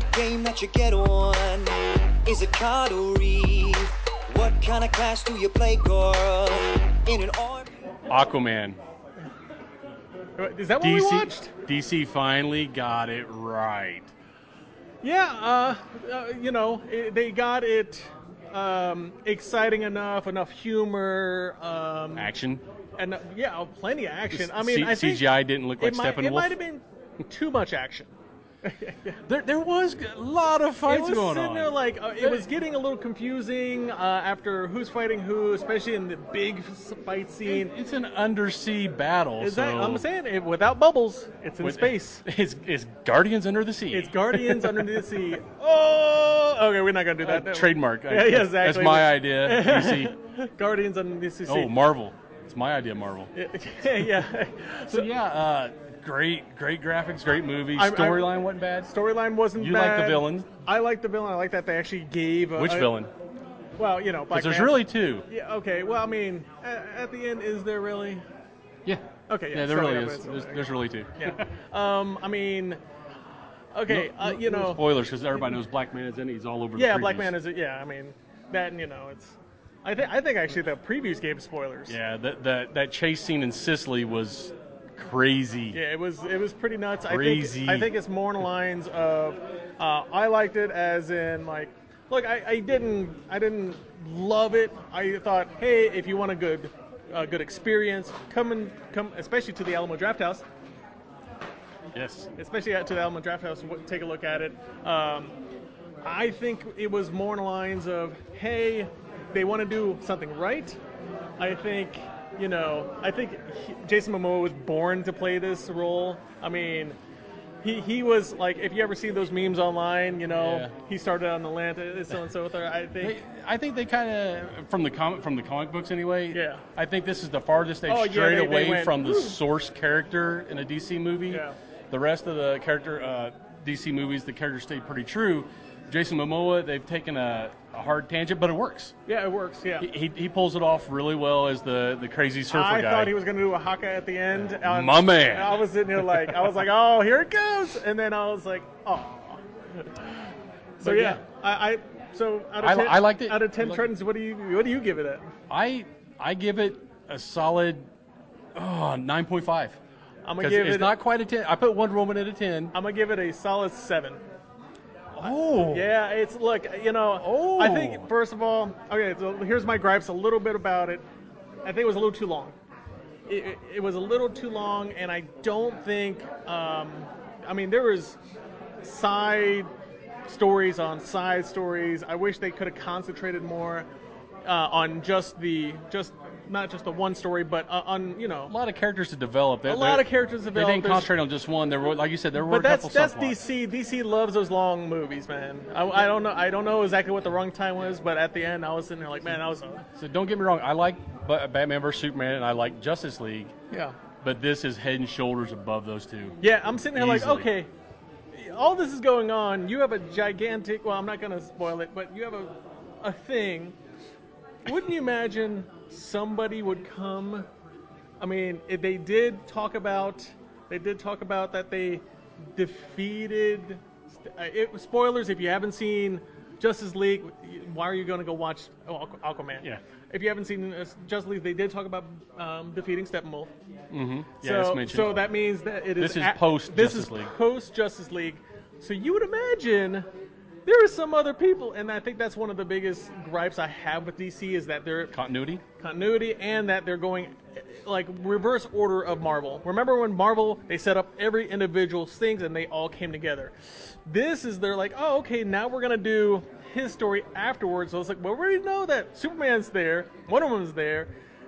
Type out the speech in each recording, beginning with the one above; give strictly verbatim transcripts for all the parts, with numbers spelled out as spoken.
board game that you get on? Is it card or read? What kind of class do you play, girl? In an arm? Aquaman. Is that what D C, we watched? D C finally got it right. Yeah, uh, uh, you know, it, they got it um, exciting enough, enough humor. Um, Action. And, uh, yeah, plenty of action. I C- mean, I think C G I didn't look like it might, Steppenwolf. It might have been too much action. There, there was a lot of fights it was going sitting on. there like uh, it was getting a little confusing uh, after who's fighting who, especially in the big s- fight scene. It- it's an undersea battle. Is so that I'm saying it without bubbles? It's in with- space. It's, it's Guardians Under the Sea. It's Guardians Under the Sea. Oh, okay, we're not gonna do that. Uh, trademark. Yeah, I- yeah, that's- exactly. That's my idea. D C. Guardians Under the Sea. Oh, Marvel. It's my idea, Marvel. yeah, yeah. So yeah, uh, great, great graphics, great movie. I'm- I'm- Storyline wasn't bad. Storyline wasn't You bad. like the villain? I like the villain. I like that they actually gave. A, Which a- villain? Well, you know, Black Because there's Panther. really two. Yeah. Okay. Well, I mean, at, at the end, is there really? Yeah. Okay. Yeah. Yeah, there so, really yeah, is. but- There's, there's really two. Yeah. Um. I mean. Okay. No- uh, no- you no know. spoilers, because everybody knows Black Man is in it. He's all over the Yeah, previews. Black Man is. Yeah. I mean, that and you know, it's. I think. I think actually the previews gave spoilers. Yeah, that, that, that chase scene in Sicily was crazy. Yeah, it was it was pretty nuts. Crazy. I think I think it's more in the lines of uh, I liked it as in like look I, I didn't I didn't love it. I thought hey if you want a good a good experience come and come especially to the Alamo Drafthouse Yes. especially to the Alamo Drafthouse w- take a look at it. Um, I think it was more in the lines of hey they want to do something right. I think. You know, I think he, Jason Momoa was born to play this role. I mean, he he was like, if you ever see those memes online, you know, Yeah. he started on Atlanta, so and so. I think. They, I think they kind of from the comic from the comic books anyway. Yeah. I think this is the farthest they've Oh, yeah, strayed they- they away went, from the "Woo." source character in a D C movie. Yeah. The rest of the character uh, D C movies, the characters stay pretty true. Jason Momoa, they've taken a, a hard tangent, but it works. Yeah, it works. Yeah. He, he, he pulls it off really well as the, the crazy surfer I guy. thought he was going to do a haka at the end. Um, My man. I was sitting here like, I was like, oh, here it goes, and then I was like, oh. So But yeah, yeah. I, I so out of I- ten, I liked it. Out of I ten liked Trentons, what do you what do you give it at? I I give it a solid oh, nine point five. I'm gonna Because give it's it. not quite a ten. I put Wonder Woman at a ten. I'm gonna give it a solid seven. Oh. Yeah, it's look, you know, Oh. I think first of all, okay, so here's my gripes a little bit about it. I think it was a little too long. It, it, it was a little too long, and I don't think. Um, I mean, there was side stories on side stories. I wish they could have concentrated more uh, on just the just not just the one story, but uh, on you know. A lot of characters to develop. A lot of characters They developed. didn't There's- concentrate on just one. There were, like you said, there were But a that's couple that's subplots. D C. D C loves those long movies, man. I, I don't know. I don't know exactly what the wrong time was, but at the end, I was sitting there like, man, I was. So don't get me wrong. I like Ba- Batman versus Superman, and I like Justice League, Yeah. but this is head and shoulders above those two. Yeah, I'm sitting there like, Easily. okay, all this is going on. You have a gigantic. Well, I'm not going to spoil it, but you have a a thing. Wouldn't you imagine somebody would come? I mean, if they did talk about, they did talk about that they defeated. Uh, it, spoilers if you haven't seen Justice League. Why are you going to go watch oh, Aqu- Aquaman? Yeah. If you haven't seen uh, Justice League, they did talk about um, defeating Steppenwolf. Mm-hmm. Yeah, so, it's mentioned. so that means that it is This is at- post This Justice is League. post Justice League. So you would imagine there are some other people, and I think that's one of the biggest gripes I have with D C is that they're Continuity. continuity and that they're going like reverse order of Marvel. Remember when Marvel they set up every individual's things and they all came together. This is they're like, oh okay, now we're gonna do his story afterwards. So it's like, well, we already know that Superman's there, Wonder Woman's there,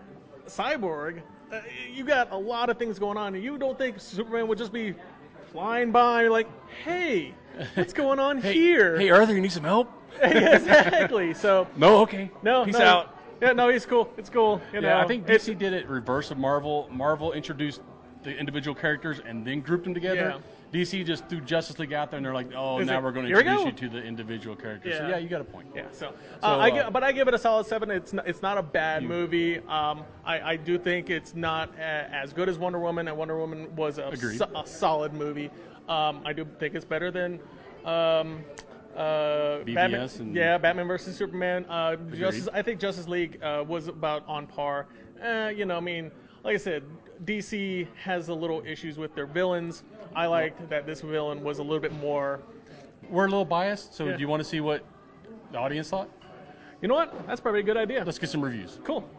Cyborg. Uh, you got a lot of things going on, and you don't think Superman would just be flying by like, hey, what's going on Hey, here? Hey, Arthur, you need some help? Exactly. So No, okay. no, Peace no. out. Yeah, no, he's cool. It's cool. You know, Yeah, I think D C It's- did it reverse of Marvel. Marvel introduced the individual characters and then grouped them together. Yeah. D C just threw Justice League out there, and they're like, "Oh, It's now like, we're going to here we introduce go. you to the individual characters." So Yeah. yeah, you got a point. Yeah, so, So, uh, I uh, give, but I give it a solid seven. It's not, it's not a bad You- movie. Um, I, I do think it's not a, as good as Wonder Woman, and Wonder Woman was a, Agreed. so- a solid movie. Um, I do think it's better than Um, uh, B V S Batman, and- yeah, Batman versus Superman. Uh, Justice, I think Justice League uh, was about on par. Uh, you know, I mean, like I said, D C has a little issues with their villains. I liked that this villain was a little bit more. We're a little biased, so Yeah. do you want to see what the audience thought? You know what? That's probably a good idea. Let's get some reviews. Cool.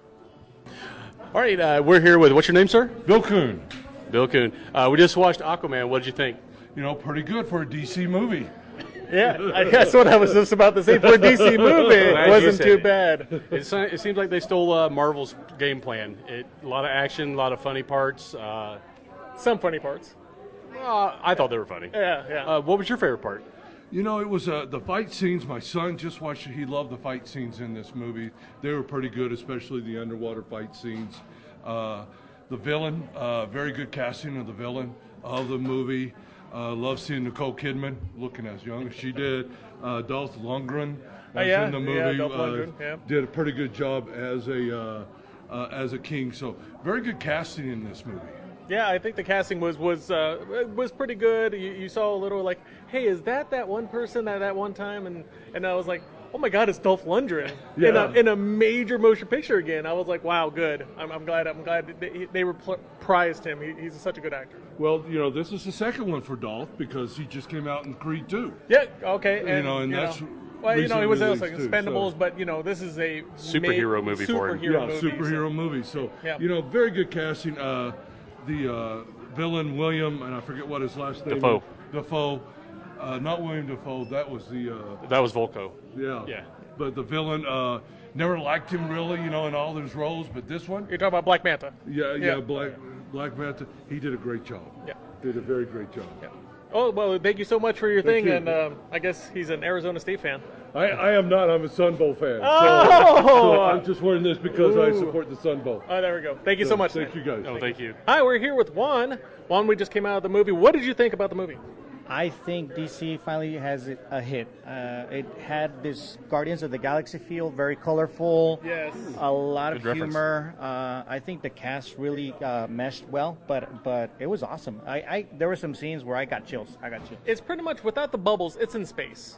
All right, uh, we're here with, what's your name, sir? Bill Coon. Bill Coon. Uh, we just watched Aquaman. What did you think? You know, pretty good for a D C movie. Yeah, I guess what I was just about to say. For a D C movie, it Glad you wasn't said too it. bad. It, se- it seems like they stole uh, Marvel's game plan. It, a lot of action, a lot of funny parts. Uh, Some funny parts. uh, I thought they were funny. Yeah, yeah. Uh, what was your favorite part? You know, it was uh, the fight scenes. My son just watched it. He loved the fight scenes in this movie. They were pretty good, especially the underwater fight scenes. Uh, the villain, uh, very good casting of the villain of the movie. Uh, love seeing Nicole Kidman looking as young as she did. Uh, Dolph Lundgren Oh, was yeah, in the yeah, movie. Dolph uh, Lundgren, yeah. Did a pretty good job as a uh, uh, as a king. So very good casting in this movie. Yeah, I think the casting was was uh, was pretty good. You, you saw a little like, hey, is that that one person at that one time? And and I was like, oh my God, it's Dolph Lundgren in a Yeah. in a major motion picture again. I was like, wow, good. I'm, I'm glad. I'm glad they, they reprised him. He, he's such a good actor. Well, you know, this is the second one for Dolph because he just came out in Creed two. Yeah. Okay. You know, and that's well, you know, he was recent also release, too, Expendables, so- but you know, this is a Superhero ma- movie for him. superhero Yeah, movie, superhero so- movie. So, Yeah. you know, very good casting. Uh, the uh, villain, William, and I forget what his last name Dafoe. is. Defoe. Uh, not William Defoe. That was the, uh, That was Volko. yeah. Yeah. But the villain, uh, never liked him really, you know, in all his roles. But this one, You're talking about Black Manta. yeah, yeah, Yeah. Black Black Manta, he did a great job. Yeah. Did a very great job. Oh well, thank you so much for your Thank thing, you. and um, I guess he's an Arizona State fan. I, I am not. I'm a Sun Bowl fan. Oh! So, so I'm just wearing this because I Ooh. support the Sun Bowl. Oh, there we go. Thank you so, much. Thank you guys. Oh, thank you. Hi, we're here with Juan. Juan, we just came out of the movie. What did you think about the movie? I think D C finally has it- a hit. Uh, it had this Guardians of the Galaxy feel, very colorful. Yes. A lot of Good reference. humor. Uh, I think the cast really uh, meshed well, but but it was awesome. I, I there were some scenes where I got chills. I got chills. It's pretty much without the bubbles. It's in space.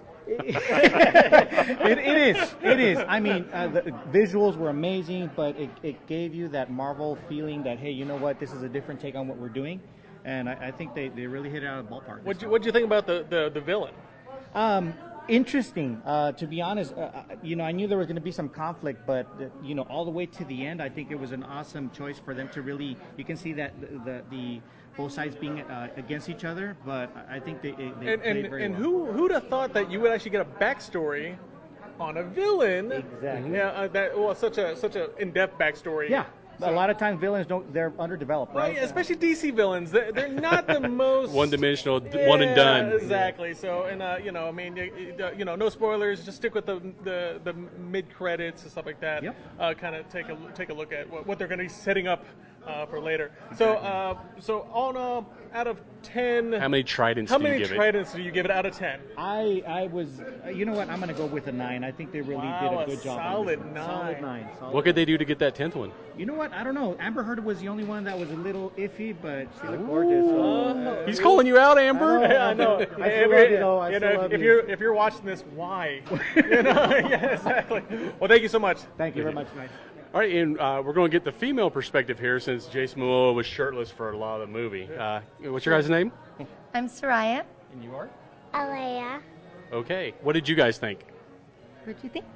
it, it is. It is. I mean, uh, the visuals were amazing, but it, it gave you that Marvel feeling that, hey, you know what? This is a different take on what we're doing. And I, I think they, they really hit it out of the ballpark. What you What you think about the the, the villain? Um, interesting. Uh, to be honest, uh, uh, you know, I knew there was going to be some conflict, but uh, you know, all the way to the end, I think it was an awesome choice for them to really. You can see that the the, the both sides being uh, against each other, but I think they, they And played and, very and well. who who'd have thought that you would actually get a backstory on a villain? Exactly. Yeah. Uh, that well, such a such a in depth backstory. Yeah. A lot of times villains don't. They're underdeveloped, Right, right? especially D C villains. They're, they're not the most One-dimensional, d- one and done. Yeah, exactly. So, and uh, you know, I mean, you, you know, no spoilers. Just stick with the the, the mid credits and stuff like that. Yep. Uh, kind of take a take a look at what, what they're going to be setting up uh, for later. So, uh, so on uh, out of ten, How many tridents how do many you give it? tridents do you give it out of ten? I I was. Uh, you know what? I'm going to go with a nine. I think they really Wow, did a a good job. on solid this one. nine. Solid nine. Solid What could they do to get that tenth one? You know what? I don't know. Amber Heard was the only one that was a little iffy, but she looked gorgeous. So, uh, He's calling you out, Amber. I know. Yeah, I know. I still If love you're- you, though. I you still know, love if you. you're if you're watching this, why? You know? Yeah, exactly. Well, thank you so much. Thank you very much, guys. All right, and uh, we're going to get the female perspective here since Jason Momoa was shirtless for a lot of the movie. Uh, what's your guys' name? I'm Soraya. And you are? Alea. Okay. What did you guys think? What do you think?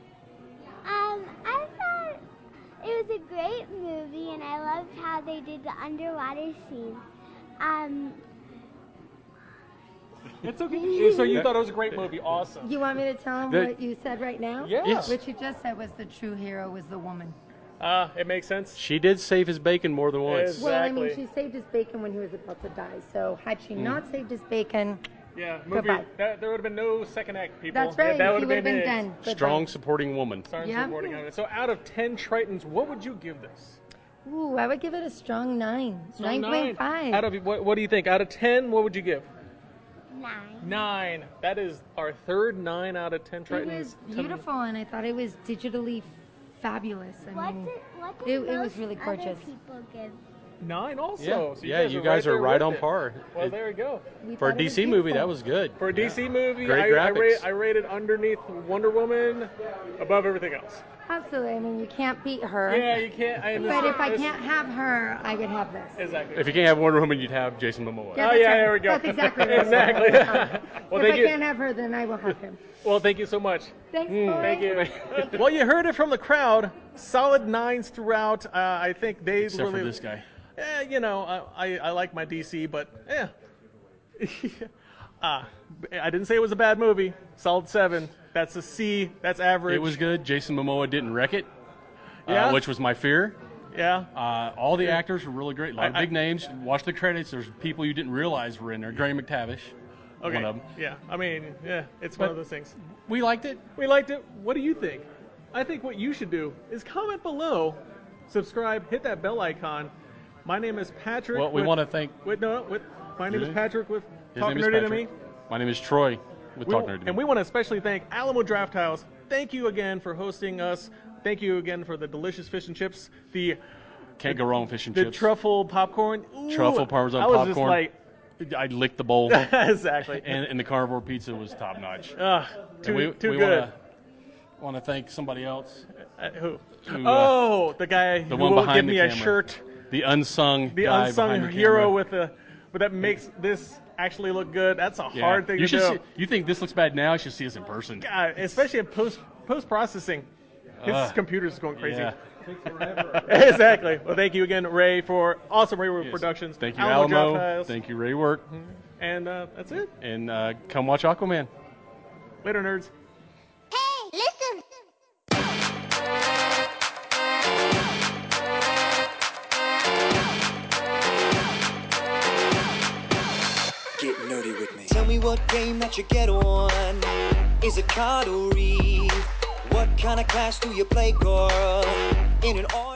Um, I thought it was a great movie, and I loved how they did the underwater scene. Um, It's okay. So you thought it was a great movie? Awesome. You want me to tell him That- what you said right now? Yeah. Yes. What you just said was the true hero was the woman. Uh, it makes sense. She did save his bacon more than once. Yes. Well, I mean, Exactly. she saved his bacon when he was about to die. So had she not saved his bacon, Yeah, movie. Goodbye. That, there would have been no second act, people. that's Yeah, right. that he would have would have been it. done. Goodbye. Strong supporting woman. Sorry Yeah. for reporting on it. So, out of ten Tritons, what would you give this? Ooh, I would give it a strong nine. Strong nine point five. Out of what? What do you think? Out of ten, what would you give? nine. Nine. That is our third nine out of ten It Tritons. was beautiful, and I thought it was digitally fabulous. I What mean, did, what it- did it was most really other gorgeous. people give Nine also. Yeah, So yeah, you guys there are right with on it. par. Well, It- there we go. We For a thought it was D C movie, that beautiful. was good. For a D C movie, Great I, I, graphics. rate, I rated underneath Wonder Woman, above everything else. Absolutely. I mean, you can't beat her. Yeah, you can't. I But if I this- can't have her, I could have this. Exactly. If you can't have Wonder Woman, you'd have Jason Momoa. Yeah, Oh that's yeah, right. there we go. That's exactly right. Exactly. Uh, Well, if thank I you. can't have her, then I will have him. Well, thank you so much. Thanks, Mm, boys. thank you. Well, you heard it from the crowd. Solid nines throughout. Uh, I think they Except really. for this guy. Eh, you know, I, I, I like my D C, but yeah. uh, I didn't say it was a bad movie. Solid seven. That's a C. That's average. It was good. Jason Momoa didn't wreck it, Yeah. uh, which was my fear. Yeah. Uh, all the actors were really great. A lot of I- big names. Watch the credits. There's people you didn't realize were in there. Gary McTavish, Okay. one of them. Yeah. I mean, yeah. It's one But- of those things. We liked it. We liked it. What do you think? I think what you should do is comment below, subscribe, hit that bell icon. My name is Patrick. Well, we with- want to thank. With, no, with, my name is Really? Patrick with His Talk name is Nerdy to Patrick. Me. My name is Troy with We, Talk Nerdy to Me. and we want to especially thank Alamo Draft House. Thank you again for hosting us. Thank you again for the delicious fish and chips. The Can't go wrong with fish and the chips. truffle popcorn. Ooh, Truffle Parmesan I was popcorn. just I licked the bowl, like, exactly. and, and the carnivore pizza was top notch. Ah, too And we, too we good. Want to thank somebody else. Uh, who? Who, uh, oh, the guy the who one will behind give the me a camera. shirt. The unsung The guy unsung behind the hero camera. with the, but that makes this actually look good. That's a Yeah. hard thing you to should do. See, you think this looks bad now? You should see us in person. God, especially in post post processing. His Ugh. computer's going crazy. Yeah. Exactly. Well, thank you again, Ray, for awesome Ray Work Yes. Productions. Thank you, Alamo Draft Alamo. House. Thank you, Ray Work. And uh, that's it. And uh, come watch Aquaman. Later, nerds. Hey, listen. Get nerdy with me. Tell me what game that you get on. Is it card or read? What kind of class do you play, girl? In an art